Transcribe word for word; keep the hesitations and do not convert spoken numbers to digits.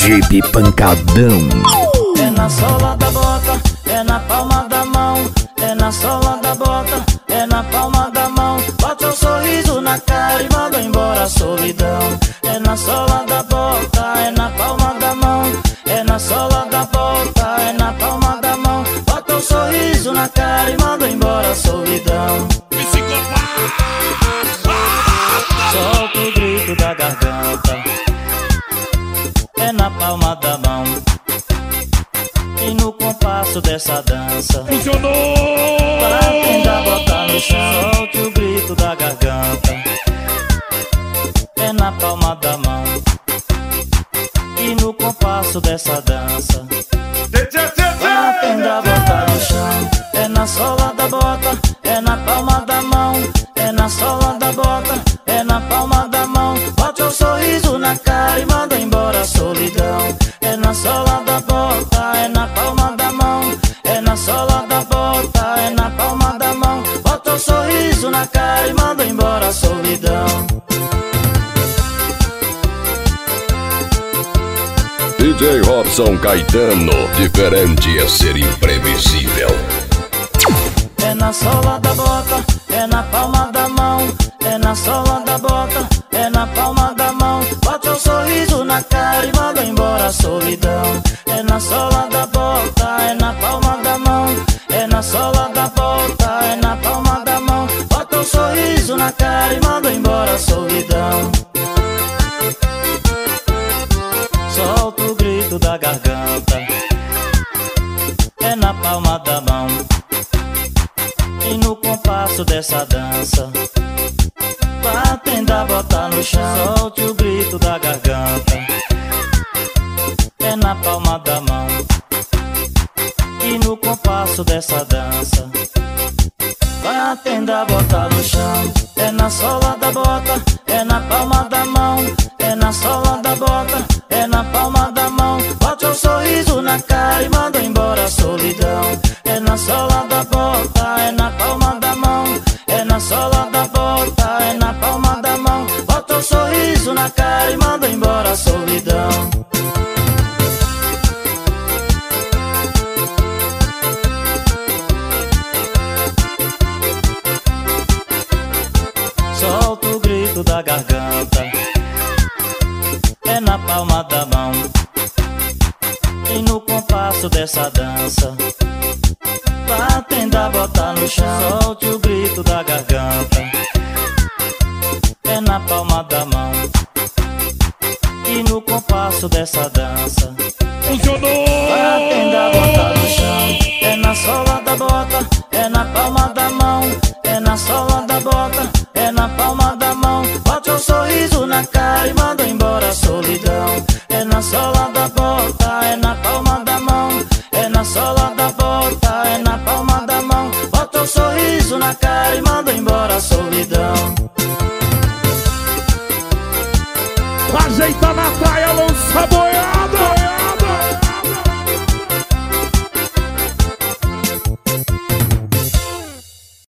Jeep pancadão. É na sola da bota, é na palma da mão. É na sola da bota, é na palma da mão. Bota um sorriso na cara e manda embora a solidão. É na sola da bota, é na palma da mão. É na sola da bota, é na palma da mão. Bota um sorriso na cara e manda embora a solidão. Solta o grito da garganta, é na palma da mão. E no compasso dessa dança funcionou! Pra tentar botar no chão. Solte o grito da garganta, é na palma da mão. E no compasso dessa dança pra tentar botar no chão. É na sola da bota, é na palma da mão. É na sola da bota, é na palma da mão. Bote um sorriso na cara e manda embora a solidão. É na sola da bota, é na palma da mão. É na sola da bota, é na palma da mão. Bota um sorriso na cara e manda embora a solidão. D J Robson Caetano, diferente é ser imprevisível. É na sola da bota, é na palma da mão. É na sola da bota, é na palma da mão. Bota um sorriso na cara e manda embora a solidão. É na sola da bota, é na palma da mão. É na sola da bota, é na palma da mão. Bota um sorriso na cara e manda embora a solidão. Solta o grito da garganta, é na palma da mão. E no compasso dessa dança pra tentar botar no chão. Solte o grito da garganta, é na palma da mão. E no compasso dessa dança pra tentar botar no chão. É na sola da bota, é na palma da mão. É na sola da bota, é na palma da mão. Bote um sorriso na cara e manda embora a solidão. É na sola da bota, é na palma da mão. É na sola da bota, é na palma da mão. Bota um sorriso na cara e manda embora a solidão. Solta o grito da garganta, é na palma da mão. E no compasso dessa dança pra tentar botar no chão. Solte o grito da garganta, é na palma da mão. E no compasso dessa dança funcionou! pra tentar botar no chão. É na sola da bota, é na palma da mão. É na sola da bota, é na palma da mão. Bote um sorriso na cara e manda embora a solidão. É na sola da bota, é na palma da mão. É na sola da bota, é na palma da mão. Bota um sorriso na cara e manda embora a solidão. Ajeita na praia, lança a boia!